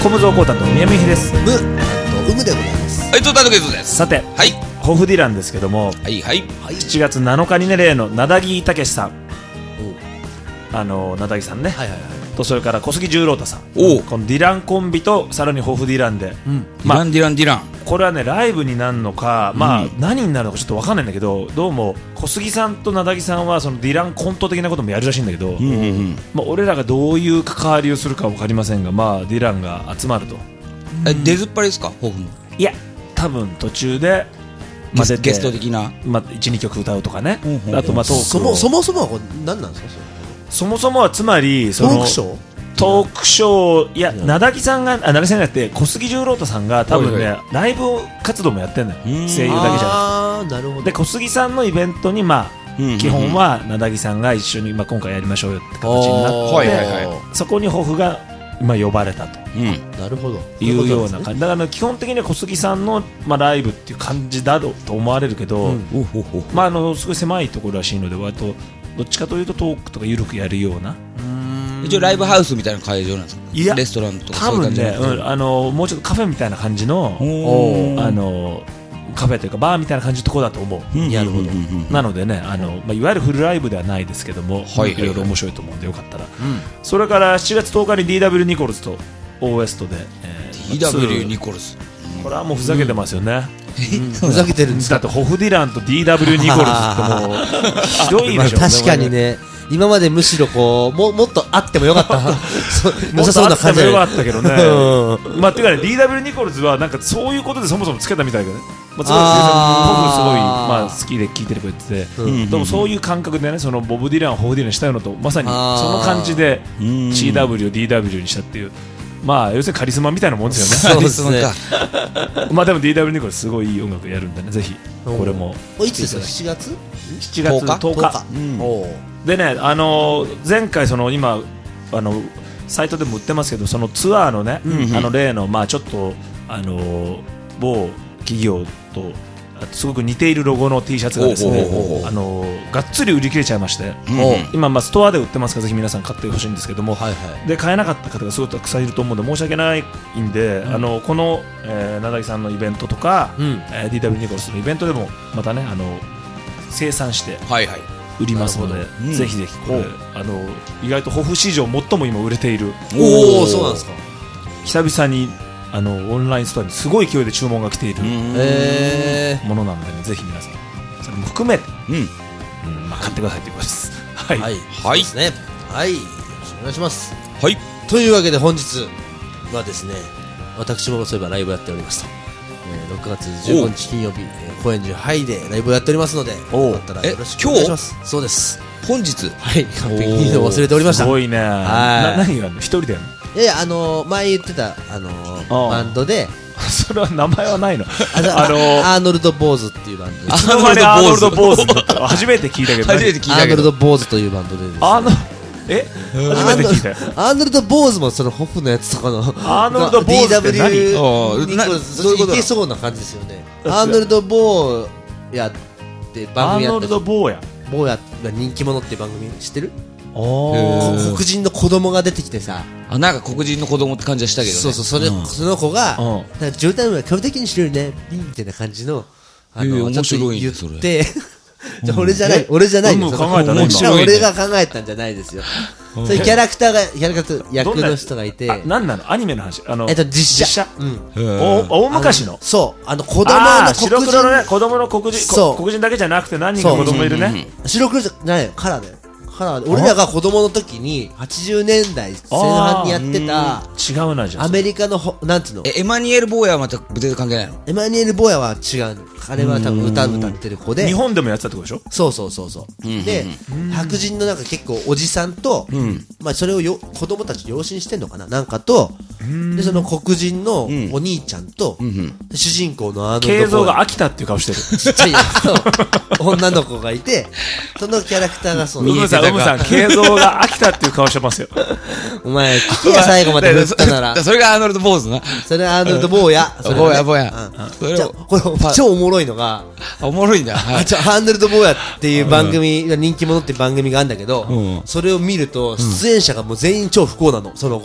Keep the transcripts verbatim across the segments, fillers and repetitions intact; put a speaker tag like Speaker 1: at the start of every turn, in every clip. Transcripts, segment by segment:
Speaker 1: 小室光太と宮見秀です。
Speaker 2: ムとウムでございます。
Speaker 3: はい、トータルゲートです。
Speaker 1: さて、
Speaker 3: はい
Speaker 1: ホフディランですけども、
Speaker 3: はいはい
Speaker 1: しちがつなのかにね、例のなだぎたけしさん、あのなだぎさんね、
Speaker 2: はいはいはい。
Speaker 1: とそれから小杉十郎太さん、
Speaker 3: おう
Speaker 1: このディランコンビとさらにホフディランで、
Speaker 2: うん。
Speaker 3: ディランディランディラン。
Speaker 1: これはねライブになるのか、まあ
Speaker 3: うん
Speaker 1: 何になるのかちょっと分かんないんだけど、どうも小杉さんとなだぎさんはそのディランコント的なこともやるらしいんだけど、
Speaker 3: うんうんうん。
Speaker 1: まあ、俺らがどういう関わりをするか分かりませんが、まあディランが集まると。
Speaker 3: え、出ずっぱりですか、ホフの。
Speaker 1: いや多分途中で、まあ、出て
Speaker 3: ゲスゲスト的な。
Speaker 1: まあ、いちにきょく歌うとかね、
Speaker 3: うんうんうん
Speaker 1: あとまあトークを
Speaker 2: そもそもそもはこれ何なんですか？
Speaker 1: そもそもはつまりそ
Speaker 2: ト
Speaker 1: の
Speaker 2: ークショー？
Speaker 1: トークショー、いや、
Speaker 2: うん
Speaker 1: なだぎさんが、あ、なだぎさんじゃなくて小杉十郎太さんが多分ね、
Speaker 3: はいは
Speaker 1: ライブ活動もやってんだよ、
Speaker 3: うん
Speaker 1: 声優だけじゃな
Speaker 2: あー、なるほど。
Speaker 1: くて。で小杉さんのイベントに、まあ
Speaker 3: うんうんうん
Speaker 1: 基本はなだぎさんが一緒に、まあ、今回やりましょうよって形になって、
Speaker 3: はいはいはい
Speaker 1: そこにホフが、まあ、呼ばれたと
Speaker 3: うん。
Speaker 2: なるほど。
Speaker 1: いうような
Speaker 2: じ。
Speaker 1: 感じだから、基本的には小杉さんの、まあ、ライブっていう感じだろうと思われるけど、
Speaker 2: うん
Speaker 3: おほほ。
Speaker 1: まあ、あのすごい狭いところらしいので、割とどっちかというとトークとか緩くやるような、
Speaker 3: 一応ライブハウスみたいな会場なんですか。
Speaker 1: いや
Speaker 3: レストランとか
Speaker 1: 多
Speaker 3: そういう感じ
Speaker 1: 分ね、
Speaker 3: の。
Speaker 1: うん、あのもうちょっとカフェみたいな感じの、
Speaker 3: お
Speaker 1: あのカフェというかバーみたいな感じのところだと思う。
Speaker 3: うん
Speaker 2: なるほど
Speaker 3: うんうんうん
Speaker 1: なのでね、あのまあ、いわゆるフルライブではないですけども、
Speaker 3: はいはいはい
Speaker 1: いろいろ面白いと思うんでよかったら、
Speaker 2: うん。
Speaker 1: それからしちがつとおかに ディーダブリュー ニコルズと オーエス トで、えー
Speaker 3: ディーダブリュー ニ
Speaker 1: ツ
Speaker 3: コルズ。
Speaker 1: ーこれはもうふざけてますよね、
Speaker 2: ふざけてるんですか？
Speaker 1: だってホフディランと ディーダブリュー ニコルズってもうひどいでしょ。
Speaker 2: まあ確かにね、今までむしろこうももっとあってもよかったそう
Speaker 1: もっと
Speaker 2: 良さそう
Speaker 1: あってもよ
Speaker 2: な感じだよ
Speaker 1: かったけどね
Speaker 2: う
Speaker 1: まあていうかね ディーダブリュー ニコルズはなんかそういうことでそもそもつけたみたいだけどね、まあ、すごい
Speaker 2: あー
Speaker 1: 僕すごい、まあ、好きで聴いてる子言ってて、
Speaker 2: うん
Speaker 1: でもそういう感覚でね、そのボブ・ディランをホフディランにしたいのとまさにそ
Speaker 2: あー
Speaker 1: の感じで
Speaker 3: うん
Speaker 1: シーダブリュー を ディーダブリュー にしたっていう、まあ要するにカリスマみたいなもんですよ
Speaker 2: そうですね。
Speaker 1: ねまあでも ディーダブリュー ニコルズすごいいい音楽やるんでね、ぜひこれも
Speaker 2: おいつですか？しちがつ？
Speaker 1: しちがつとおか
Speaker 3: うん
Speaker 2: おう
Speaker 1: でね、あのー前回その今あのサイトでも売ってますけど、そのツアーのね、
Speaker 3: うんうん
Speaker 1: あの例のまあちょっとあのー某企業とあとすごく似ているロゴの T シャツがですね、
Speaker 3: ほうほうほうほう
Speaker 1: あのーがっつり売り切れちゃいまして、
Speaker 3: うん
Speaker 2: おう
Speaker 1: 今まあストアで売ってますからぜひ皆さん買ってほしいんですけども、
Speaker 2: はいはい。
Speaker 1: で買えなかった方がすごくたくさんいると思うので申し訳ないんで、あのこの、えー、なだぎさんのイベントとか、
Speaker 2: うん。
Speaker 1: えー ディーダブリュー ニコルスのイベントでもまたねあの生産して
Speaker 3: はいはい。
Speaker 1: 売りますので、
Speaker 2: なる
Speaker 3: ほどうん
Speaker 1: ぜひぜひこれ、あの意外とホフ市場最も今売れている、
Speaker 2: おお、そうなんですか。
Speaker 1: 久々にあのオンラインストアにすごい勢いで注文が来ている
Speaker 2: え
Speaker 1: ものなので、ね、ぜひ皆さんそれも含めて、
Speaker 3: うん。
Speaker 1: うんまあ、買ってくださいということです。はい、
Speaker 2: ー。はい。
Speaker 3: はい
Speaker 2: そうですね。はい。よろしくお願いします。
Speaker 3: はい。
Speaker 2: というわけで本日はですね、私もそういえばライブやっておりますと、えー、ろくがつじゅうごにち金曜日、えー、高円寺ハイでライブをやっておりますので、
Speaker 1: おう
Speaker 2: よかったら
Speaker 3: え
Speaker 2: よろしくお願いします。そうです。
Speaker 3: 本日。
Speaker 2: はい、完璧に忘れておりました。
Speaker 1: すごいね。な何があるの？一人でやる
Speaker 2: いやいや、あのー、前言ってた、あのー、
Speaker 1: ああ
Speaker 2: バンドで、
Speaker 1: の？それは名前はないの？
Speaker 2: あの
Speaker 1: あのー
Speaker 2: アーノルド・ボーズっていうバンドで
Speaker 1: いつの間にアーノルド・ボーズだ初めて聞いたけど
Speaker 3: 初めて聞いたけど。
Speaker 2: アーノルド・ボーズというバンドでですね、
Speaker 1: あのえ初めて聞いたよ。
Speaker 2: アーノルド・ボーズもそのホフのやつとかの
Speaker 1: アーノルドボーズって何
Speaker 2: ディーダブリュー
Speaker 3: ああな
Speaker 2: ニコルズそっちいけそうな感じですよね。アーノルド・ボーやって番
Speaker 1: アーノル
Speaker 2: 組やった
Speaker 1: ド・ボーや。
Speaker 2: ボーやが人気者っていう番組知ってる？
Speaker 1: お
Speaker 3: へー
Speaker 1: ー
Speaker 2: 黒人の子供が出てきてさ、
Speaker 3: あ、なんか黒人の子供って感じはしたけどね。
Speaker 2: そうそう、それ、
Speaker 3: ん
Speaker 2: その子が、
Speaker 1: うん
Speaker 2: なんか冗談は顔的にしてるね、みたいな感じの、あ
Speaker 3: へ
Speaker 2: の、
Speaker 3: ー
Speaker 2: ちょっと
Speaker 3: 面白いね
Speaker 2: 言って、じゃあ俺じゃない、俺じゃないよ。
Speaker 1: うん
Speaker 2: その
Speaker 1: 考えたね
Speaker 3: 面白いね
Speaker 2: 俺が考えたんじゃないですよ。そういうキャラクターが、キャラクター役の人がいて、
Speaker 1: あ、何なの？アニメの話。あの
Speaker 2: えっと、実写。
Speaker 1: 実写
Speaker 2: うん。
Speaker 3: へー
Speaker 1: お大昔の
Speaker 2: あそう、あの、子供の
Speaker 1: あー白
Speaker 2: 黒人、
Speaker 1: 黒のね子供の黒人
Speaker 2: そう
Speaker 1: こ黒人だけじゃなくて何人か子供いるね。
Speaker 2: 白黒じゃないよ、カラーだよ。カラーで、俺らが子供の時に、はちじゅうねんだいぜん半にやってた、
Speaker 1: 違うなじゃん。
Speaker 2: アメリカのほ、なんつうの、
Speaker 3: え、エマニュエル・ボーヤはまた全然関係ないの？
Speaker 2: エマニュエル・ボーヤは違うの。彼は多分歌歌ってる子で
Speaker 1: 日、本でもやってたってことでしょ？
Speaker 2: そうそうそうそう。
Speaker 3: うん
Speaker 2: で、白人のなんか結構おじさんと、
Speaker 3: うん。
Speaker 2: まあそれをよ子供たち養子にしてんのかななんかと、で、その黒人の
Speaker 3: ん
Speaker 2: お兄ちゃんと、
Speaker 3: うんうん。
Speaker 2: で主人公のアーノルド・
Speaker 1: 形像
Speaker 2: ボーヤ
Speaker 1: が飽きたっていう顔してる。
Speaker 2: ちっちゃいやつと女の子がいて、そのキャラクターがそう
Speaker 1: うむさん、うむさん、形像が飽きたっていう顔してますよ。
Speaker 2: お前、聞きや最後まで振ったなら
Speaker 3: だ、それがアーノルド・ボーズな。
Speaker 2: それはアーノルド・ボーヤ。それ
Speaker 3: ボー
Speaker 2: ね
Speaker 3: ヤボーヤ
Speaker 2: うん
Speaker 3: それを
Speaker 2: じゃあこれ、超おもろいのが、
Speaker 3: あおもろいんだ。は
Speaker 2: あ
Speaker 3: い。
Speaker 2: ちょアーノルド・ボーヤっていう番組、人気者っていう番組があるんだけど、
Speaker 3: うん
Speaker 2: それを見ると、出演者がもう全員超不幸なの、その後。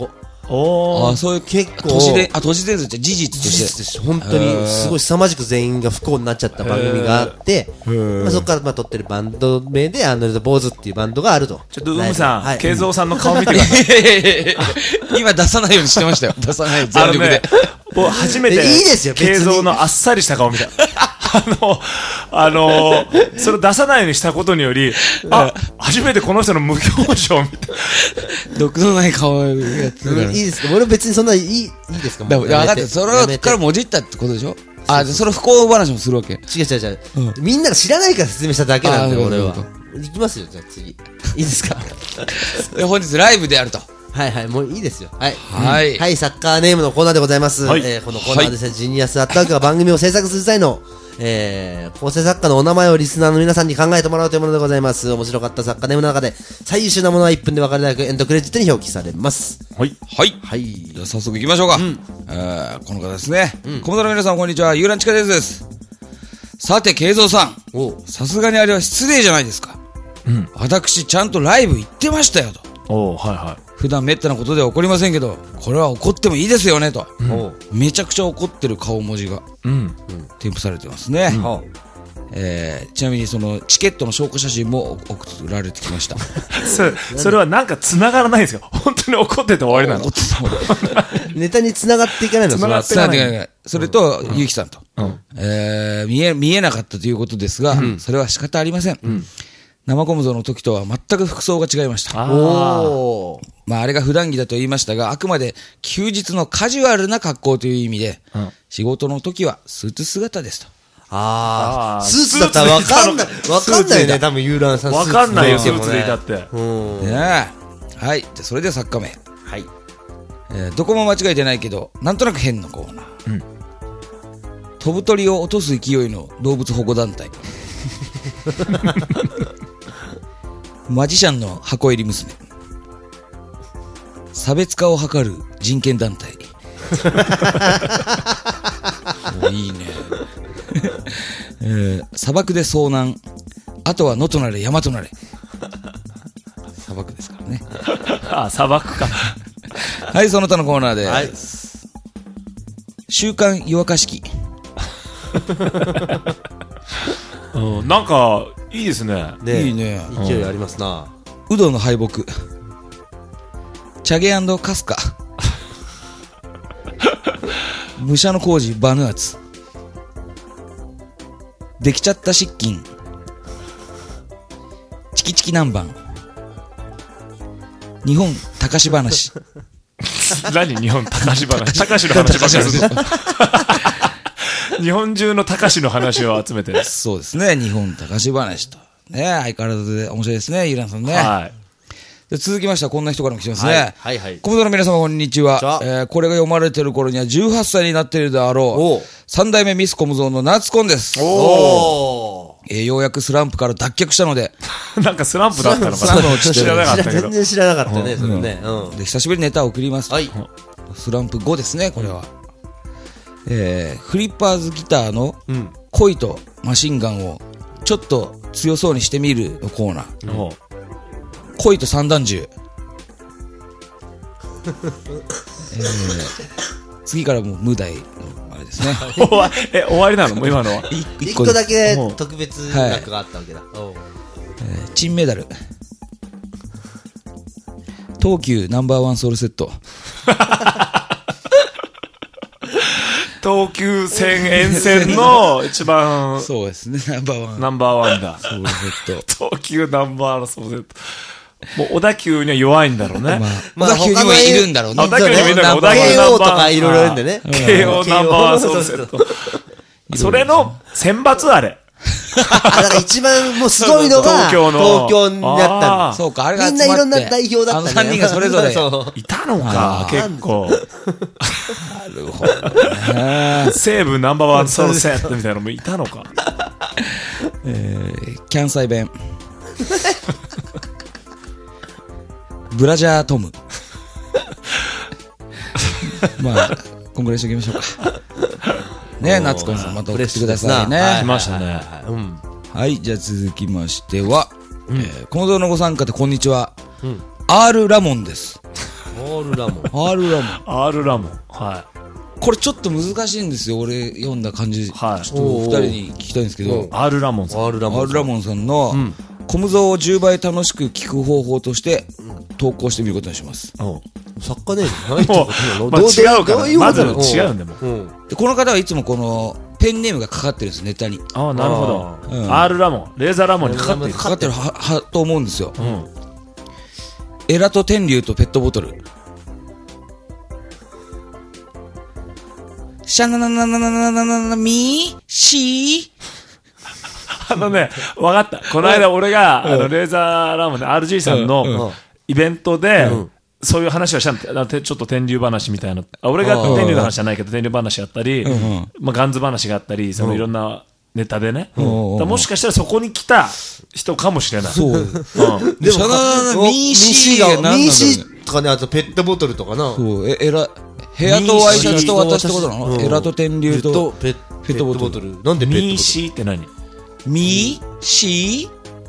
Speaker 1: おー。
Speaker 3: あ、そういう
Speaker 2: 結構
Speaker 3: 都市伝、あ、都市伝説って事実と
Speaker 2: 事
Speaker 3: して。
Speaker 2: 実です。本当にすごい凄まじく全員が不幸になっちゃった番組があって、まあ、そこからまあ撮ってるバンド名でアーノルド・ボーズっていうバンドがあると。
Speaker 1: ちょっとウムさん、
Speaker 2: はい
Speaker 1: 慶三さんの顔見てください。
Speaker 3: いやいやいやいや今出さないようにしてましたよ。出さない、
Speaker 1: あ
Speaker 3: 全力で
Speaker 1: のね。、もう初めて、
Speaker 2: いいですよ別に
Speaker 1: 慶三のあっさりした顔見た。あの、あの、それを出さないようにしたことにより、あ、初めてこの人の無表情みたいな。
Speaker 3: 毒のない顔やってるから。
Speaker 2: いいですか俺別にそんないい、いいですか
Speaker 3: だから、分かって、それをからもじったってことでしょあ、じゃあそれ不幸話もするわけ。
Speaker 2: 違う違う違う、みんなが知らないから説明しただけなんだよ、
Speaker 3: あー
Speaker 2: 俺は
Speaker 3: なるほ。
Speaker 2: いきますよ、じゃあ次。いいですか
Speaker 3: で本日ライブであると。
Speaker 2: はいはい、もういいですよ。はい。
Speaker 3: はい
Speaker 2: はい、サッカーネームのコーナーでございます。
Speaker 1: はい
Speaker 2: えーこのコーナーはですね、ジニアスアットワークが番組を制作する際の、えー、構成作家のお名前をリスナーの皆さんに考えてもらうというものでございます。面白かったサッカーネームの中で、最優秀なものはいっぷんで分かるだけエンドクレジットに表記されます。
Speaker 1: はい。
Speaker 3: はい。
Speaker 2: はい。
Speaker 3: じゃあ早速行きましょうか。えーこの方ですね。コモドの皆さんこんにちは。ユーランチカです。さて、慶三さん。
Speaker 2: お
Speaker 3: さすがにあれは失礼じゃないですか。
Speaker 1: うん。
Speaker 3: 私、ちゃんとライブ行ってましたよと。
Speaker 1: おー、はいは
Speaker 3: 普段めったなことでは起こりませんけど、これは怒ってもいいですよねと。
Speaker 2: お
Speaker 3: めちゃくちゃ怒ってる顔文字が
Speaker 1: い。うん。
Speaker 3: 添付されてますね。
Speaker 2: お
Speaker 3: えーちなみにそのチケットの証拠写真も送られてきました。
Speaker 1: それ、それはなんか繋がらないんですよ。本当に怒ってて終わりなの
Speaker 3: 怒っ。てたもん。
Speaker 2: ネタに繋がっていかないの、それは。
Speaker 1: 繋がって
Speaker 3: さあ、でかいそれと、ゆうきさんと、
Speaker 1: うん
Speaker 3: えー見え、見えなかったということですが、それは仕方ありません。生小像の時とは全く服装が違いました。
Speaker 1: あー。
Speaker 2: おー。
Speaker 3: まあ、あれが普段着だと言いましたが、あくまで休日のカジュアルな格好という意味で、
Speaker 1: うん
Speaker 3: 仕事の時はスーツ姿ですと。
Speaker 2: あー。
Speaker 1: あー
Speaker 2: スーツだったらわかんない。わかんないよね、
Speaker 1: スーツいた
Speaker 2: 多分ユーランさん。
Speaker 1: わかんないよ、スー
Speaker 2: スーツ
Speaker 1: ツでいたって。
Speaker 2: うん。
Speaker 3: ねえ。はい。じゃあそれでは作家名。
Speaker 2: はい。
Speaker 3: えーどこも間違えてないけど、なんとなく変のコーナー。
Speaker 1: うん
Speaker 3: 飛ぶ鳥を落とす勢いの動物保護団体。マジシャンの箱入り娘。差別化を図る人権団体。おいいね。えー砂漠で遭難。あとは野となれ山となれ。砂漠ですからね。
Speaker 1: あ、砂漠か。
Speaker 3: はい、その他のコーナーで。
Speaker 2: はい。
Speaker 3: 週刊湯沸かし器。
Speaker 1: うん、なんか、いいですね。
Speaker 2: ね
Speaker 3: いいね。
Speaker 2: 勢いありますな。
Speaker 3: ウドの敗北。チャゲ&カスカ。武者の工事バヌアツ。できちゃった失禁。チキチキ南蛮。日本高し話。
Speaker 1: 何日本高し話。高しの話ばっかりする。日本中の高しの話を集めて。
Speaker 3: そうですね。日本高し話と。ね相変わらずで面白いですね。ゆらんさんね。
Speaker 1: はい。
Speaker 3: で続きましてはこんな人からも来てますね。
Speaker 2: はいはいはい
Speaker 3: コモドの皆様こんにちは。
Speaker 2: こんにちは
Speaker 3: えーこれが読まれてる頃にはじゅうはっさいになっているであろ
Speaker 2: おう
Speaker 3: う。三代目ミスコムゾーの夏コンです。
Speaker 2: おー。
Speaker 3: えーようやくスランプから脱却したので、
Speaker 1: なんかスランプだったの
Speaker 3: スランプ
Speaker 1: かな。
Speaker 3: 落ちてる
Speaker 1: 知らなかったけど
Speaker 2: 全。然知らなかったね、それね。うん。
Speaker 3: で久しぶりにネタを送りますと。
Speaker 2: はい。
Speaker 3: スランプ後ですね、これは。えーフリッパーズギターの
Speaker 2: うん。
Speaker 3: 恋とマシンガンをちょっと強そうにしてみるのコーナー。
Speaker 1: おう
Speaker 3: 恋と散弾銃。えー次からもう無題のあれですね。
Speaker 1: 終わえ、終わりなのもう今のは。
Speaker 2: 一個だけ
Speaker 1: うん
Speaker 2: 特別額があったわけだ。おう
Speaker 3: えー金メダル。東急ナンバーワンソウルセット。
Speaker 1: 東急線沿線の一番
Speaker 3: そうですね、ナンバーワン。
Speaker 1: ナンバーワンだ。
Speaker 3: ソウルセット。
Speaker 1: 東急ナンバーワンそうです。もう小田急には弱いんだろうね。
Speaker 3: まあ、
Speaker 2: まあ
Speaker 3: 小田急にもいるんだろうね。
Speaker 1: 小田急にもいるんだろう。小田急
Speaker 2: 慶
Speaker 1: ナンバーワン
Speaker 2: 応とかいろいろあるんでね。
Speaker 1: 慶応ナンバーワンソウルセット。それの選抜あれ。
Speaker 2: あだから一番もうすごいのが
Speaker 1: 東京の
Speaker 2: 東京になった
Speaker 1: あー
Speaker 3: そうか、あれが集
Speaker 2: み
Speaker 3: まって
Speaker 2: んないろんな代表だったね。
Speaker 3: あのさんにんがそれぞれ。
Speaker 2: そう
Speaker 1: いたのか、結構。
Speaker 3: なるほどね。
Speaker 1: 西武ナンバーワンソウルセットみたいなのもいたのか。
Speaker 3: えー、キャンサイ弁。ブラジャートム。まあ、こんぐらいにしておきましょうか。ね、夏子さんまた送ってくださいね。
Speaker 2: はい
Speaker 1: 来ましたね。
Speaker 2: うん。
Speaker 3: はい、じゃあ続きましては、えー、コモドのご参加でこんにちは。
Speaker 2: うん
Speaker 3: R ラモンです。
Speaker 2: ールラモン。
Speaker 3: アールラモン。
Speaker 1: アールラモン。は
Speaker 3: これちょっと難しいんですよ。俺読んだ感じ。
Speaker 1: はい
Speaker 3: ちょっとお二人に聞きたいんですけど、
Speaker 1: い。アールラモンさん。
Speaker 2: アールラモン。
Speaker 3: アールラモンさんの、
Speaker 1: ん
Speaker 3: コムゾウをじゅうばい楽しく聞く方法として投稿してみることにします。
Speaker 1: うん
Speaker 2: 作家ねえじゃん。何言ってん
Speaker 1: も
Speaker 2: の
Speaker 1: う、まあ、
Speaker 2: ど
Speaker 1: 違うから。
Speaker 2: どういうこ
Speaker 1: まず
Speaker 2: となの
Speaker 1: 違うんだもん。
Speaker 2: うん。
Speaker 3: でこの方はいつもこのペンネームがかかってるんです、ネタに。
Speaker 1: ああ、なるほど。
Speaker 3: うん
Speaker 1: アールラモン。レーザーラモンにかかっている。
Speaker 3: かかってるは、は、と思うんですよ。
Speaker 1: うん。
Speaker 3: エラと天竜とペットボトル。シャナナナナナナナナナミーシー
Speaker 1: あのね、わかった。この間俺が、あの、レーザーラモンで アールジー さん
Speaker 2: うん
Speaker 1: のイベントで、そういう話をしたんだ。あのてちょっと天竜話みたいな。あ俺が天竜の話じゃないけど、天竜話やったり、まあ、ガンズ話があったり、そのいろんなネタでね。だからもしかしたらそこに来た人かもしれない。
Speaker 3: そう。
Speaker 1: うん。
Speaker 3: でも、シャナナナナミーシーが何なんだろうね
Speaker 2: ミーシーとかね、あとペットボトルとかな。
Speaker 3: そう、え、エラ、部屋とワイシャツと私ってことなの、
Speaker 2: うん
Speaker 3: エラと天竜と、
Speaker 2: ペッ
Speaker 3: ペットボトル。
Speaker 2: ル。なんでペットボトル
Speaker 1: ミーシーって何
Speaker 3: ミーシ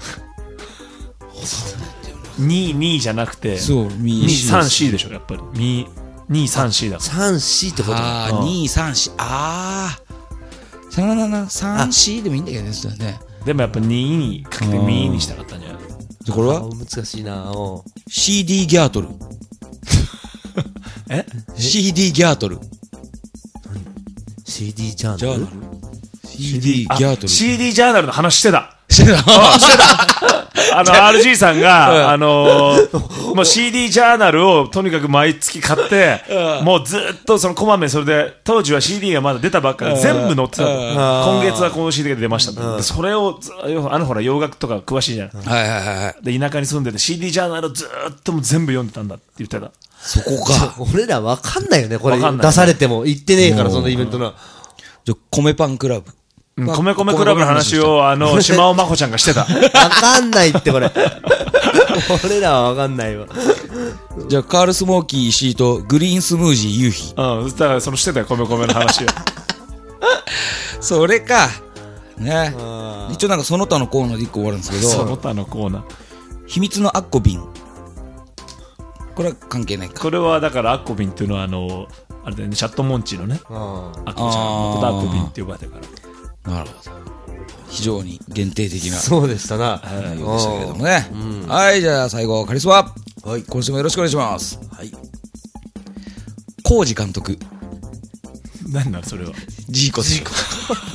Speaker 1: に、にじゃなくて、
Speaker 3: ーそう、ミー
Speaker 1: に、
Speaker 3: シー。
Speaker 1: さん、シーでしょ、やっぱり。に、に、さん、シーだか
Speaker 2: さん、シーってこと
Speaker 3: あー、
Speaker 1: うん
Speaker 3: に、さん、し、あー。シャナナナ、さん、シーでもいいんだけどね、それね。
Speaker 1: ら。でもやっぱににかけてミーにしたかったんじゃない
Speaker 3: で、これ
Speaker 2: あ
Speaker 3: は
Speaker 2: 難しいなうん。
Speaker 3: シーディー ギャートル。
Speaker 1: え
Speaker 3: シーディー ギャートル。
Speaker 2: シーディー ジャ
Speaker 3: ジャーナ
Speaker 2: ーナル
Speaker 3: ル シーディー ギャートル。
Speaker 1: シーディー ジャーナルの話してた。
Speaker 3: してた
Speaker 1: あの、アールジー さんが、あのー、もう シーディー ジャーナルをとにかく毎月買って、もうずっとそのこまめにそれで、当時は シーディー がまだ出たばっかりで全部載ってたと。今月はこの シーディー が出ましたと。でそれをず、あのほら洋楽とか詳しいじゃん。
Speaker 3: はいはいはいはい。
Speaker 1: で、田舎に住んでて シーディー ジャーナルをずっともう全部読んでたんだって言ってた。
Speaker 3: そこか。
Speaker 2: 俺らわかんないよね、これ。
Speaker 1: わかんない
Speaker 2: 出されても。言ってねえから、そのイベントな。
Speaker 3: じゃ、米パンクラブ。
Speaker 1: うん米米クラブの話を、あの、島尾真帆ちゃんがしてた。
Speaker 2: わかんないって、これ。俺らはわかんないわ。
Speaker 3: じゃあ、カールスモーキー石井とグリーンスムージー夕日。
Speaker 1: うん、だからそのしてたよ、米米の話を。
Speaker 3: それか。ね
Speaker 2: あ。
Speaker 3: 一応なんかその他のコーナーで一個終わるんですけど、
Speaker 1: その他のコーナー。
Speaker 3: 秘密のアッコビン。これは関係ないか。
Speaker 1: これはだからアッコビンっていうのはあの、あれだよね、チャットモンチーのね、
Speaker 2: あ
Speaker 1: アッコちゃんのことアッコビンって呼ばれてるから。
Speaker 3: なるほど。非常に限定的な
Speaker 2: そうでしたな。
Speaker 3: 内容でしたけれどもね。はい、じゃあ最後、カリスマ。はい。今週もよろしくお願いします。
Speaker 2: はい。
Speaker 3: コージ監督。
Speaker 1: 何なのそれは。
Speaker 3: ジーコジーコ。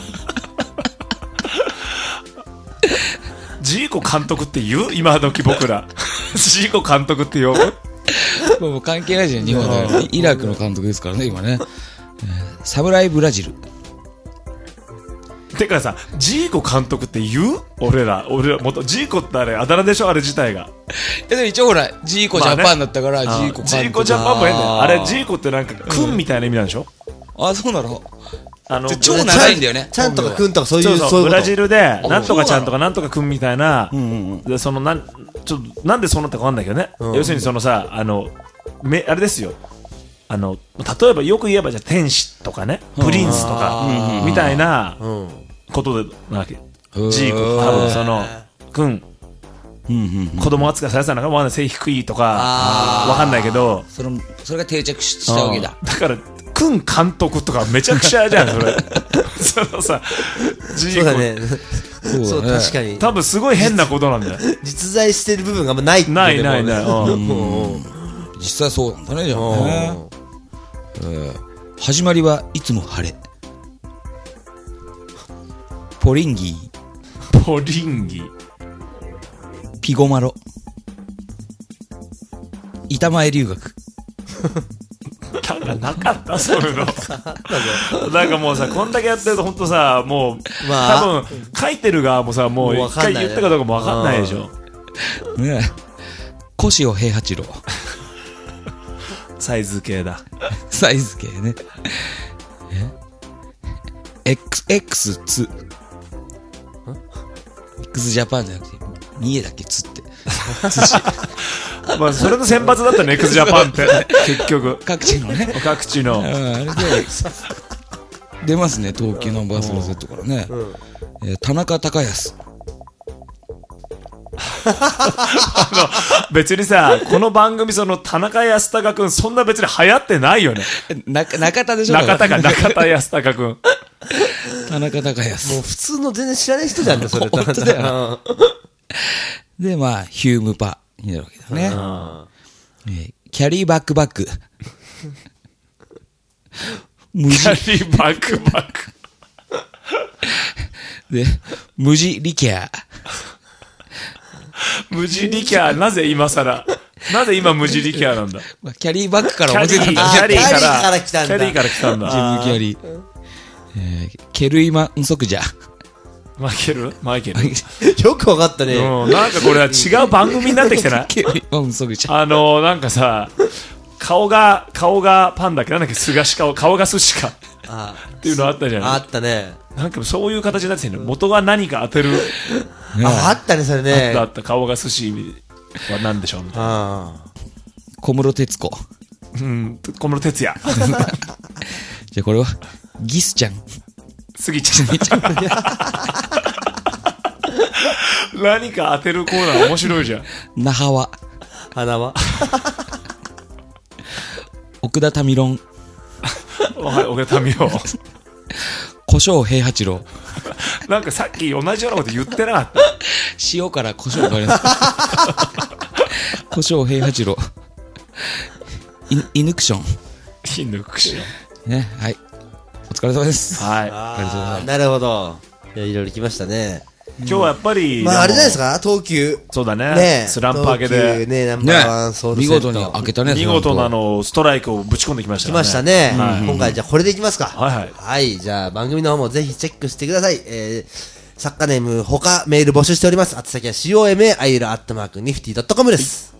Speaker 1: ジーコ監督って言う今時僕ら。ジーコ監督って呼ぶ
Speaker 3: もう関係ないじゃん、日本で。イラクの監督ですからね、今ね。えーサムライブラジル。
Speaker 1: てかさ、ジーコ監督って言う俺ら。俺ら、もっと、ジーコってあれ、あだ名でしょあれ自体が。
Speaker 3: え、でも一応ほら、ジーコジャパンだったから、ジ
Speaker 1: あ
Speaker 3: ーコ監督。
Speaker 1: ジーコジャパンも変だよ。
Speaker 2: あー
Speaker 1: あれ、ジーコってなんか、くんみたいな意味なんでしょ
Speaker 3: あ、そうなの
Speaker 1: あの、
Speaker 3: じゃ超長いんだよね。
Speaker 2: ちゃんとかくんとかそういう、
Speaker 1: そうそう、
Speaker 2: そういうこと。
Speaker 1: ブラジルで、なんとかちゃんとかなんとかくんみたいな、
Speaker 3: うんうん
Speaker 1: で、その、なん、ちょっと、なんでそうなったかわかんないけどね。要するにそのさ、あの、め、あれですよ。あの、例えばよく言えばじゃあ天使とかね、プリンスとか、みたいな
Speaker 2: うん。
Speaker 1: ことで、なわけ。
Speaker 3: うん。
Speaker 1: ジーコ、多分その、くん、
Speaker 3: うんうん。
Speaker 1: 子供扱いされてたのかもわかんない、背低いとか、
Speaker 2: あー
Speaker 1: わかんないけど、
Speaker 3: その、それが定着ししたわけだ。
Speaker 1: だから、くん監督とかめちゃくちゃじゃん、それ。そのさ、ジーコ、
Speaker 2: そうだね。
Speaker 3: そう
Speaker 2: そう、
Speaker 3: だね
Speaker 2: 確かに。
Speaker 1: 多分すごい変なことなんだよ。
Speaker 2: 実在してる部分があんまないってね
Speaker 1: ないないない。
Speaker 2: もうね
Speaker 1: うん
Speaker 2: も
Speaker 3: 実際そうなんだね、じゃあ
Speaker 2: う
Speaker 3: ね。
Speaker 2: うん
Speaker 3: 始まりはいつも晴れ。ポリンギー、
Speaker 1: ポリンギ。
Speaker 3: ピゴマロ。板前留学。
Speaker 1: なんかなかったそういうの。なんかもうさ、こんだけやってるとほんとさ、もう、
Speaker 2: まあ
Speaker 1: 多分、書いてる側もさ、もう
Speaker 2: もうわ
Speaker 1: 一
Speaker 2: かんないね
Speaker 1: 回言ったかどうかもわかんないでしょ。
Speaker 3: ねえ。コシオ平八郎。
Speaker 1: サイズ系だ。
Speaker 3: サイズ系ね。え ?X、X、ツ。X ジャパンじゃなくて、三重だっけ、ツって。寿司。
Speaker 1: まあ、それの選抜だったね、X ジャパンって。結局。
Speaker 3: 各地のね。
Speaker 1: 各地の
Speaker 3: うん、。あれで、出ますね、東急ナンバースロー Z からね。えー田中隆康。
Speaker 1: あの、別にさ、この番組その田中康隆くん、そんな別に流行ってないよね。
Speaker 3: 中中田でしょ。
Speaker 1: 中田か、中田康隆くん。
Speaker 3: 田中孝康。
Speaker 2: もう普通の全然知らない人じゃんね、それ。
Speaker 3: 本当だよで、まあ、ヒュームパになるわけだね。えーキャリーバックバック。無
Speaker 1: キャ
Speaker 3: 地。
Speaker 1: リーバックバック。
Speaker 3: で、無地リキャー。
Speaker 1: 無地リキャー、なぜ今更。なぜ今無地リキャーなんだ。
Speaker 3: まあ、キャリーバックから
Speaker 1: キャリー、
Speaker 3: 思ってたんだ。
Speaker 1: キャリーか
Speaker 2: キャリーから
Speaker 1: ら、
Speaker 2: 来たんだ
Speaker 1: キャリーから来たんだ。
Speaker 3: ジムキャリー。えーケルイマンソクジャ。
Speaker 1: マイケルマイケル。
Speaker 2: よくわかったね。
Speaker 1: うん、なんかこれは違う番組になってきてない
Speaker 3: ケルイマンソクジャ。
Speaker 1: あのー、なんかさ、顔が、顔がパンだっけなんだっけ寿司顔、顔が寿司か。
Speaker 2: あ
Speaker 1: っていうのあったじゃ
Speaker 2: あ、
Speaker 1: ない
Speaker 2: あったね。
Speaker 1: なんかそういう形になってるの。元が何か当てる。
Speaker 2: あ、あったね、それ
Speaker 1: あ
Speaker 2: ね。
Speaker 1: ったあった。顔が寿司は何でしょうみたいな。
Speaker 2: あ
Speaker 3: 小室哲子。
Speaker 1: うん、小室哲也。
Speaker 3: じゃあこれは、ギスちゃん。
Speaker 1: スギちゃん。何か当てるコーナー面白いじゃん。
Speaker 3: 那覇は。
Speaker 2: 花は
Speaker 3: 奥田民論。
Speaker 1: はい、おげたみよ。
Speaker 3: 胡椒平八郎。
Speaker 1: なんかさっき同じようなこと言ってなかった。
Speaker 3: 塩から胡椒があります。胡椒平八郎。イイヌクション。
Speaker 1: イヌクション。
Speaker 3: ね、はい。お疲れ様です。
Speaker 1: はい。
Speaker 3: ありがとうございます。
Speaker 2: あーなるほど。いや、いろいろ来ましたね。
Speaker 1: 今日はやっぱり、
Speaker 2: まあ、あれじゃないです
Speaker 1: か。
Speaker 2: か東急。
Speaker 1: そうだね。
Speaker 2: ね
Speaker 1: スランプ上げで。
Speaker 2: 東急ね、ナンバーワンソウルセット。
Speaker 3: 見事に開けたね。
Speaker 1: 見事なあの、ストライクをぶち込んできました
Speaker 2: 来
Speaker 1: ね。
Speaker 2: ましたね。
Speaker 1: はい
Speaker 2: 今回じゃあこれでいきますか。
Speaker 1: はいはい
Speaker 2: はい。じゃあ番組の方もぜひチェックしてください。えー、作家ネーム、他メール募集しております。あつ先は コマ アイエル アットマークニフティドットコム です。